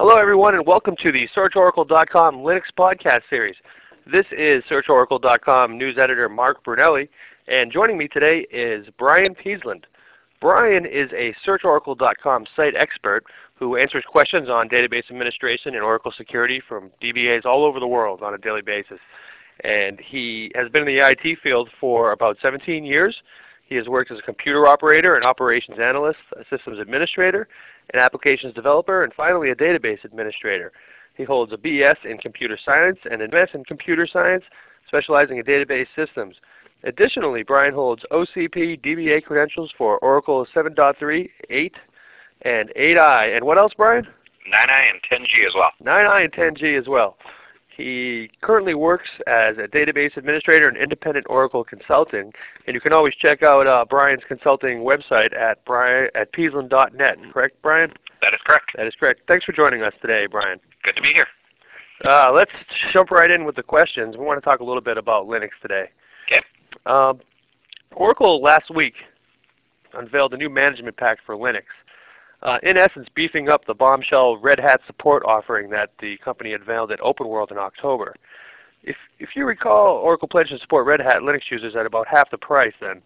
Hello, everyone, and welcome to the SearchOracle.com Linux podcast series. This is SearchOracle.com news editor Mark Brunelli, and joining me today is Brian Peasland. Brian is a SearchOracle.com site expert who answers questions on database administration and Oracle security from DBAs all over the world on a daily basis. And he has been in the IT field for about 17 years. He has worked as a computer operator, an operations analyst, a systems administrator, an applications developer, and finally a database administrator. He holds a BS in computer science and an MS in computer science, specializing in database systems. Additionally, Brian holds OCP DBA credentials for Oracle 7.3, 8, and 8i. And what else, Brian? 9i and 10G as well. 9i and 10G as well. He currently works as a database administrator and independent Oracle consulting, and you can always check out Brian's consulting website at peasland.net. Correct, Brian? That is correct. That is correct. Thanks for joining us today, Brian. Good to be here. Let's jump right in with the questions. We want to talk a little bit about Linux today. Okay. Oracle last week unveiled a new management pack for Linux. In essence, beefing up the bombshell Red Hat support offering that the company unveiled at OpenWorld in October. If you recall, Oracle pledged to support Red Hat Linux users at about half the price then.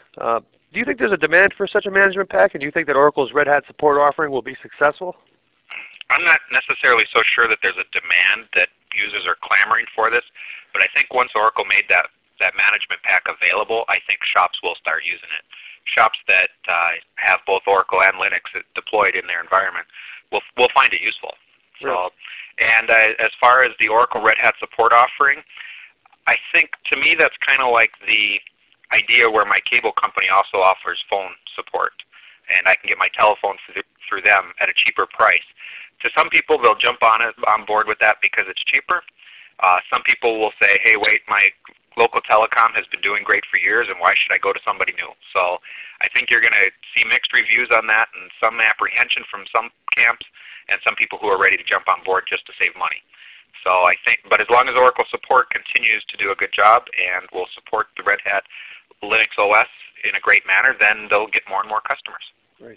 Do you think there's a demand for such a management pack, and do you think that Oracle's Red Hat support offering will be successful? I'm not necessarily so sure that there's a demand that users are clamoring for this, but I think once Oracle made that management pack available, I think shops will start using it. Shops that have both Oracle and Linux deployed in their environment will find it useful. So, and as far as the Oracle Red Hat support offering, I think to me that's kind of like the idea where my cable company also offers phone support, and I can get my telephone through them at a cheaper price. To some people, they'll jump on board with that because it's cheaper. Some people will say, hey, wait, my local telecom has been doing great for years, and why should I go to somebody new? So I think you're going to see mixed reviews on that and some apprehension from some camps and some people who are ready to jump on board just to save money. So I think, but as long as Oracle support continues to do a good job and will support the Red Hat Linux OS in a great manner, then they'll get more and more customers. Great.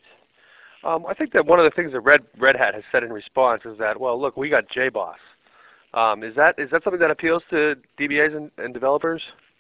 I think that one of the things that Red Hat has said in response is that, well, look, we got JBoss. Is that something that appeals to DBAs and developers?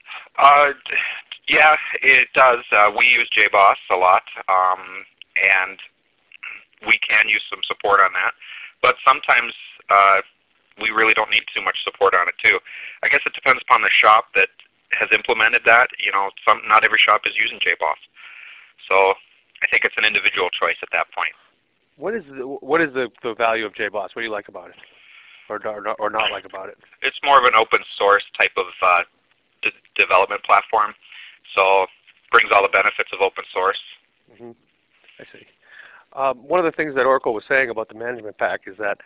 Yeah, it does. We use JBoss a lot, and we can use some support on that. But sometimes we really don't need too much support on it too. I guess it depends upon the shop that has implemented that. You know, not every shop is using JBoss, so I think it's an individual choice at that point. What is the value of JBoss? What do you like about it? Or not like about it? It's more of an open source type of development platform, so brings all the benefits of open source. Mm-hmm. I see. One of the things that Oracle was saying about the management pack is that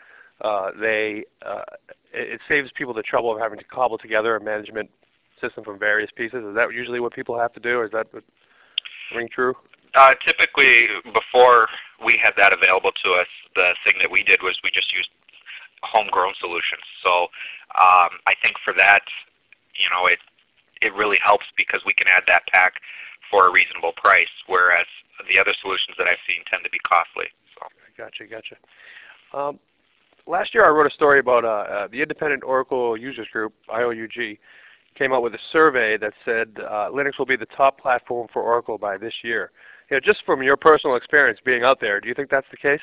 it saves people the trouble of having to cobble together a management system from various pieces. Is that usually what people have to do, or is that ring true? Typically, before we had that available to us, the thing that we did was we just used homegrown solutions. So I think for that, you know, it really helps because we can add that pack for a reasonable price, whereas the other solutions that I've seen tend to be costly. So. Gotcha. Last year I wrote a story about the Independent Oracle Users Group, IOUG, came out with a survey that said Linux will be the top platform for Oracle by this year. You know, just from your personal experience being out there, do you think that's the case?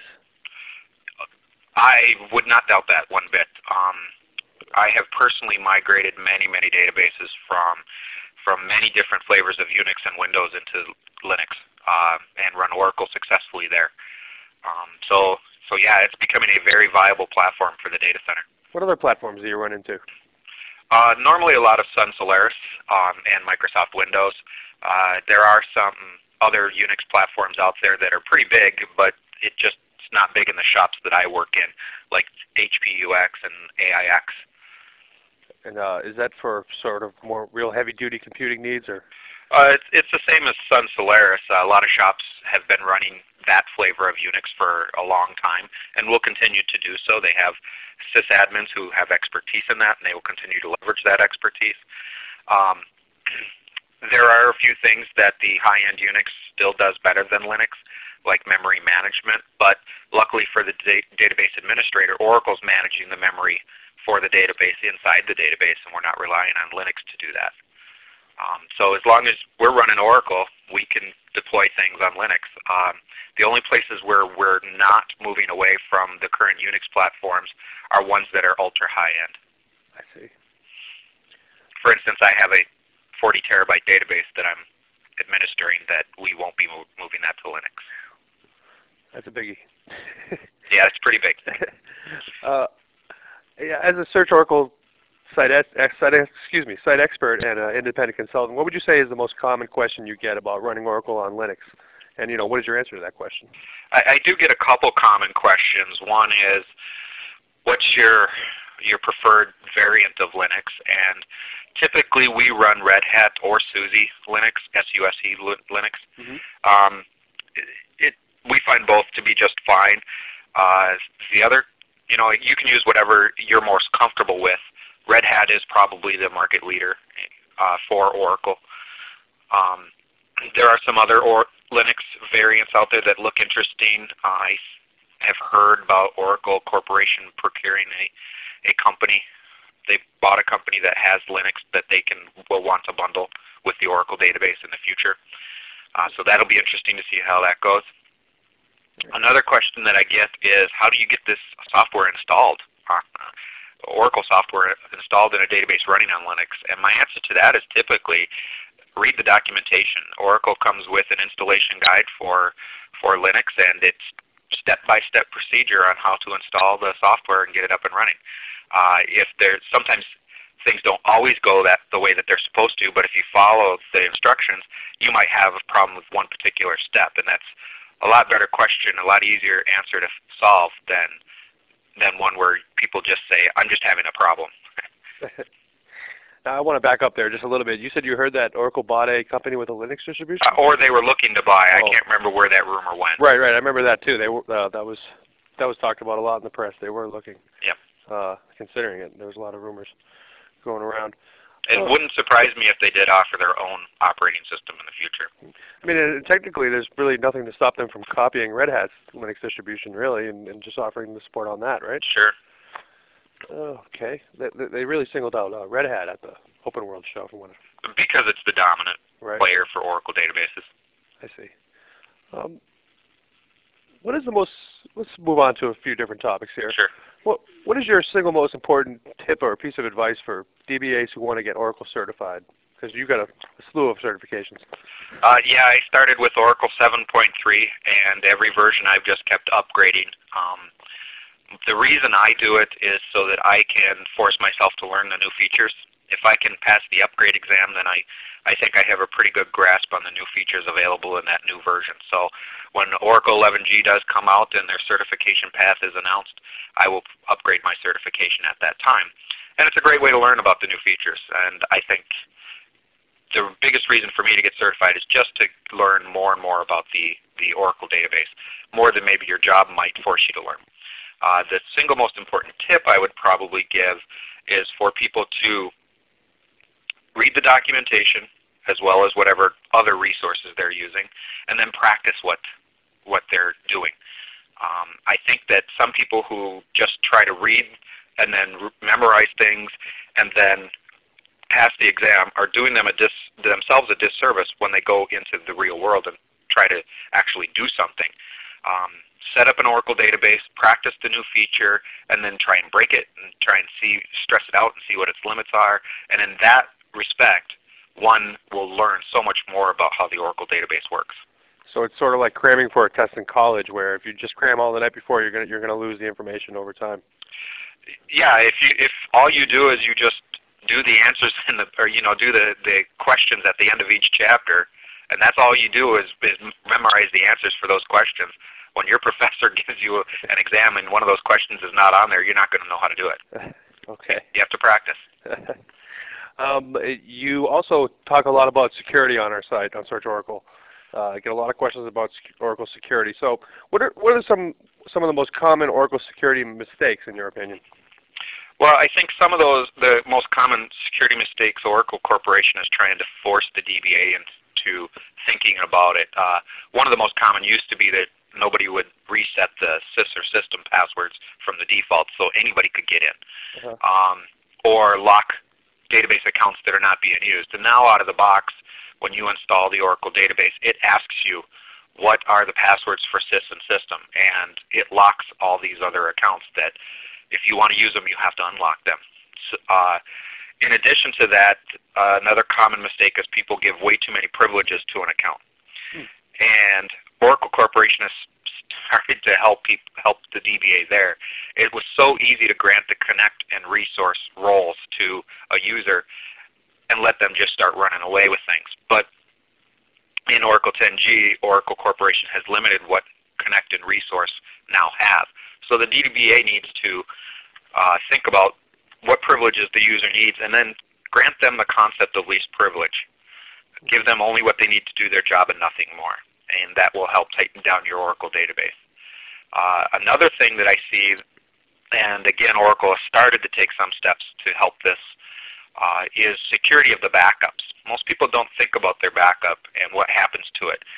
I would not doubt that one bit. I have personally migrated many databases from many different flavors of Unix and Windows into Linux and run Oracle successfully there. So yeah, it's becoming a very viable platform for the data center. What other platforms do you run into? Normally a lot of Sun Solaris and Microsoft Windows. There are some other Unix platforms out there that are pretty big, but it's not big in the shops that I work in, like HPUX and AIX. And is that for sort of more real heavy-duty computing needs, or? It's the same as Sun Solaris. A lot of shops have been running that flavor of Unix for a long time, and will continue to do so. They have sysadmins who have expertise in that, and they will continue to leverage that expertise. There are a few things that the high-end Unix still does better than Linux, like memory management, but luckily for the database administrator, Oracle's managing the memory for the database inside the database, and we're not relying on Linux to do that. So as long as we're running Oracle, we can deploy things on Linux. The only places where we're not moving away from the current Unix platforms are ones that are ultra high-end. I see. For instance, I have a 40 terabyte database that I'm administering that we won't be moving that to Linux. That's a biggie. Yeah, it's pretty big. Yeah, as a Search Oracle site expert and an independent consultant, what would you say is the most common question you get about running Oracle on Linux? And, what is your answer to that question? I do get a couple common questions. One is, what's your preferred variant of Linux? And typically we run Red Hat or SUSE Linux, S-U-S-E Linux. Mm-hmm. We find both to be just fine. The other, you can use whatever you're most comfortable with. Red Hat is probably the market leader for Oracle. There are some other Linux variants out there that look interesting. I have heard about Oracle Corporation procuring a company. They bought a company that has Linux that will want to bundle with the Oracle database in the future. So that'll be interesting to see how that goes. Another question that I get is, how do you get this software installed? Oracle software installed in a database running on Linux? And my answer to that is typically read the documentation. Oracle comes with an installation guide for Linux, and it's step-by-step procedure on how to install the software and get it up and running. Sometimes things don't always go the way that they're supposed to, but if you follow the instructions, you might have a problem with one particular step, and that's a lot better question, a lot easier answer to solve than one where people just say, I'm just having a problem. Now, I want to back up there just a little bit. You said you heard that Oracle bought a company with a Linux distribution? Or they were looking to buy. I can't remember where that rumor went. Right. I remember that too. They were that was talked about a lot in the press. They were looking. Yep. Considering it. There was a lot of rumors going around. It wouldn't surprise me if they did offer their own operating system in the future. I mean, technically, there's really nothing to stop them from copying Red Hat's Linux distribution, really, and just offering the support on that, right? Sure. Okay. They really singled out Red Hat at the Open World show, from what because it's the dominant player for Oracle databases. I see. What is the most? Let's move on to a few different topics here. Sure. What is your single most important tip or piece of advice for DBAs who want to get Oracle certified? Because you've got a slew of certifications. Yeah, I started with Oracle 7.3, and every version I've just kept upgrading. The reason I do it is so that I can force myself to learn the new features. If I can pass the upgrade exam, then I think I have a pretty good grasp on the new features available in that new version. So when Oracle 11g does come out and their certification path is announced, I will upgrade my certification at that time. And it's a great way to learn about the new features. And I think the biggest reason for me to get certified is just to learn more and more about the Oracle database, more than maybe your job might force you to learn. The single most important tip I would probably give is for people to read the documentation as well as whatever other resources they're using, and then practice what they're doing. I think that some people who just try to read and then memorize things and then pass the exam are doing themselves a disservice when they go into the real world and try to actually do something. Set up an Oracle database, practice the new feature, and then try and break it and try and stress it out and see what its limits are. And in that respect, one will learn so much more about how the Oracle database works. So it's sort of like cramming for a test in college, where if you just cram all the night before, you're gonna lose the information over time. Yeah, if all you do is you just do the answers do the questions at the end of each chapter, and that's all you do is memorize the answers for those questions. When your professor gives you an exam and one of those questions is not on there, you're not going to know how to do it. Okay. You have to practice. You also talk a lot about security on our site, on Search Oracle. I get a lot of questions about Oracle security. So what are some of the most common Oracle security mistakes, in your opinion? Well, I think some of the most common security mistakes Oracle Corporation is trying to force the DBA into thinking about it. One of the most common used to be that nobody would reset the sys or system passwords from the default, so anybody could get in, or lock database accounts that are not being used. And now out of the box, when you install the Oracle database, it asks you what are the passwords for sys and system, and it locks all these other accounts that if you want to use them, you have to unlock them. So, in addition to that, another common mistake is people give way too many privileges to an account. And Oracle Corporation has started to help the DBA there. It was so easy to grant the connect and resource roles to a user and let them just start running away with things. But in Oracle 10G, Oracle Corporation has limited what connect and resource now have. So the DBA needs to think about what privileges the user needs and then grant them the concept of least privilege. Give them only what they need to do their job and nothing more. And that will help tighten down your Oracle database. Another thing that I see, and again, Oracle has started to take some steps to help this, is security of the backups. Most people don't think about their backup and what happens to it.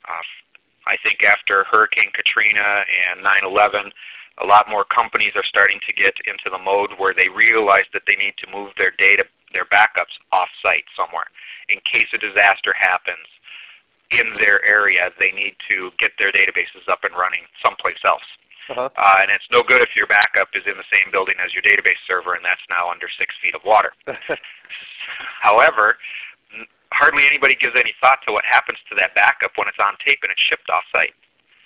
I think after Hurricane Katrina and 9/11, a lot more companies are starting to get into the mode where they realize that they need to move their data, their backups off-site somewhere. In case a disaster happens in their area, they need to get their databases up and running someplace else. And it's no good if your backup is in the same building as your database server, and that's now under 6 feet of water. However, hardly anybody gives any thought to what happens to that backup when it's on tape and it's shipped off-site.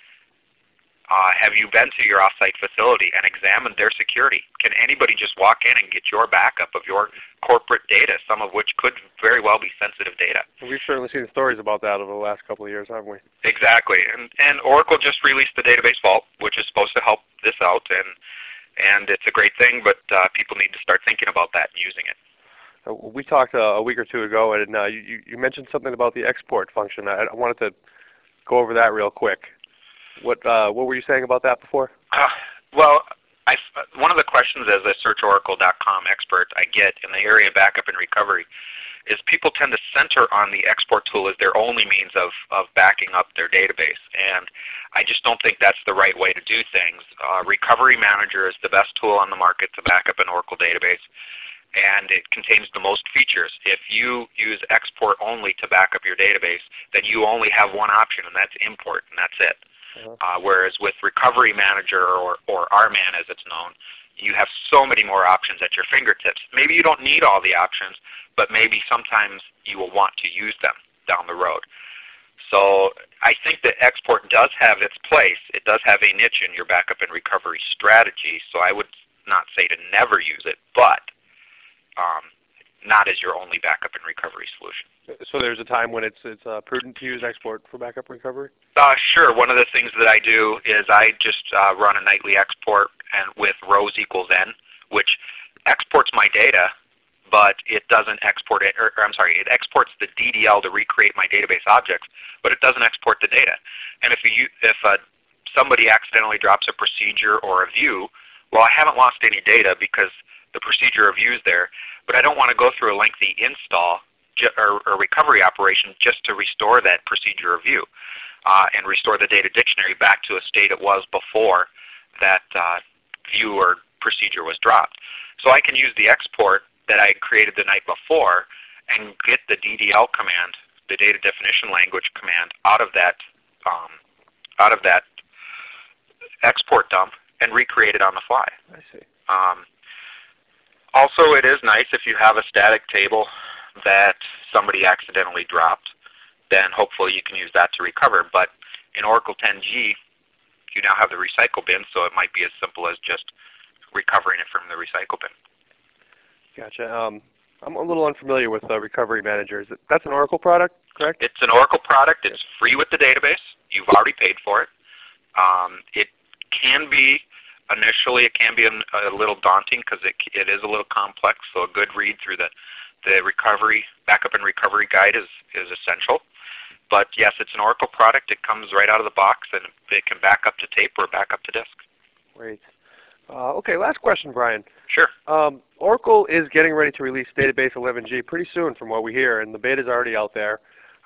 Have you been to your off-site facility and examined their security? Can anybody just walk in and get your backup of your corporate data, some of which could very well be sensitive data? We've certainly seen stories about that over the last couple of years, haven't we? Exactly. And Oracle just released the Database Vault, which is supposed to help this out, and it's a great thing, but people need to start thinking about that and using it. We talked a week or two ago, and you mentioned something about the export function. I wanted to go over that real quick. What were you saying about that before? Well, one of the questions as a SearchOracle.com expert I get in the area of backup and recovery is people tend to center on the export tool as their only means of backing up their database. And I just don't think that's the right way to do things. Recovery Manager is the best tool on the market to back up an Oracle database, and it contains the most features. If you use export only to back up your database, then you only have one option, and that's import, and that's it. Whereas with Recovery Manager, or RMAN as it's known, you have so many more options at your fingertips. Maybe you don't need all the options, but maybe sometimes you will want to use them down the road. So I think that export does have its place. It does have a niche in your backup and recovery strategy, so I would not say to never use it, but not as your only backup and recovery solution. So there's a time when it's prudent to use export for backup and recovery? Sure. One of the things that I do is I just run a nightly export and with rows equals n, which exports my data, but it doesn't export it, or I'm sorry, it exports the DDL to recreate my database objects, but it doesn't export the data. And if somebody accidentally drops a procedure or a view, well, I haven't lost any data because the procedure or view is there, but I don't want to go through a lengthy install or recovery operation just to restore that procedure or view and restore the data dictionary back to a state it was before that view or procedure was dropped. So I can use the export that I created the night before and get the DDL command, the data definition language command, out of that export dump and recreate it on the fly. I see. Also, it is nice if you have a static table that somebody accidentally dropped, then hopefully you can use that to recover. But in Oracle 10G, you now have the recycle bin, so it might be as simple as just recovering it from the recycle bin. Gotcha. I'm a little unfamiliar with Recovery Manager. That's an Oracle product, correct? It's an Oracle product. It's free with the database. You've already paid for it. It can be, initially, it can be a little daunting because it is a little complex, so a good read through the recovery, backup and recovery guide is essential. But yes, it's an Oracle product. It comes right out of the box, and it can back up to tape or back up to disk. Great. Okay, last question, Brian. Sure. Oracle is getting ready to release Database 11G pretty soon from what we hear, and the beta's already out there.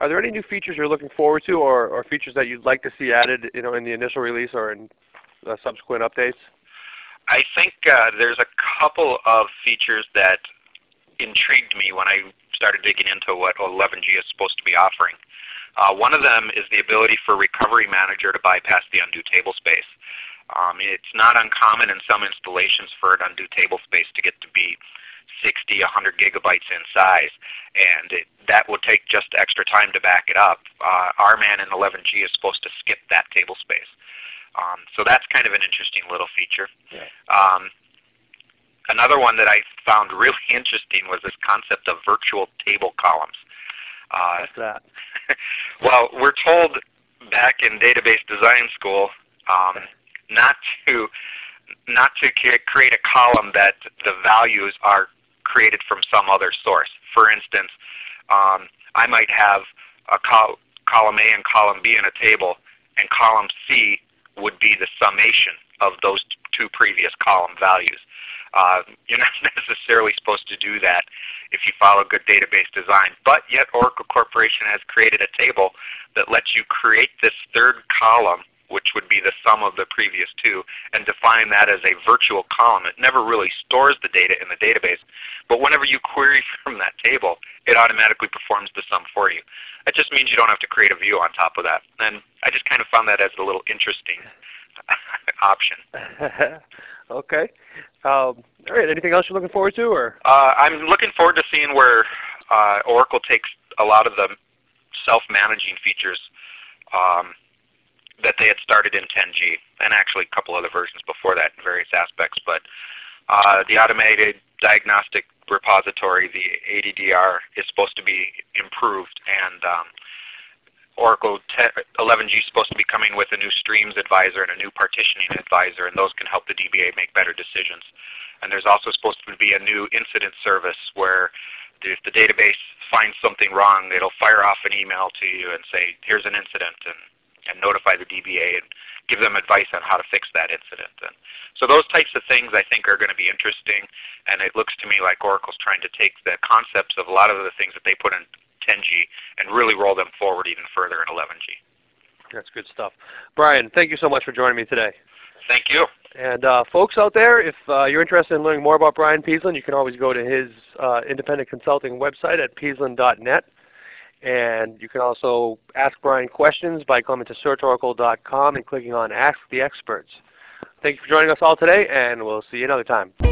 Are there any new features you're looking forward to, or features that you'd like to see added, in the initial release or in subsequent updates? I think there's a couple of features that intrigued me when I started digging into what 11G is supposed to be offering. One of them is the ability for Recovery Manager to bypass the undo table space. It's not uncommon in some installations for an undo table space to get to be 60, 100 gigabytes in size, and that will take just extra time to back it up. RMAN in 11G is supposed to skip that table space. So that's kind of an interesting little feature. Yeah. Another one that I found really interesting was this concept of virtual table columns. What's that? Well, we're told back in database design school not to create a column that the values are created from some other source. For instance, I might have a column A and column B in a table, and column C would be the summation of those two previous column values. You're not necessarily supposed to do that if you follow good database design, but yet Oracle Corporation has created a table that lets you create this third column, which would be the sum of the previous two, and define that as a virtual column. It never really stores the data in the database, but whenever you query from that table, it automatically performs the sum for you. It just means you don't have to create a view on top of that. And I just kind of found that as a little interesting option. Okay. All right. Anything else you're looking forward to, or? I'm looking forward to seeing where Oracle takes a lot of the self-managing features that they had started in 10G, and actually a couple other versions before that in various aspects. But the automated diagnostic repository, the ADDR, is supposed to be improved, and Oracle 11G is supposed to be coming with a new Streams Advisor and a new Partitioning Advisor, and those can help the DBA make better decisions. And there's also supposed to be a new incident service where if the database finds something wrong, it'll fire off an email to you and say, here's an incident, and notify the DBA and give them advice on how to fix that incident. And so those types of things I think are going to be interesting, and it looks to me like Oracle's trying to take the concepts of a lot of the things that they put in 10G and really roll them forward even further in 11G. That's good stuff. Brian, thank you so much for joining me today. Thank you. And folks out there, if you're interested in learning more about Brian Peasland, you can always go to his independent consulting website at peasland.net. And you can also ask Brian questions by coming to searchoracle.com and clicking on Ask the Experts. Thank you for joining us all today, and we'll see you another time.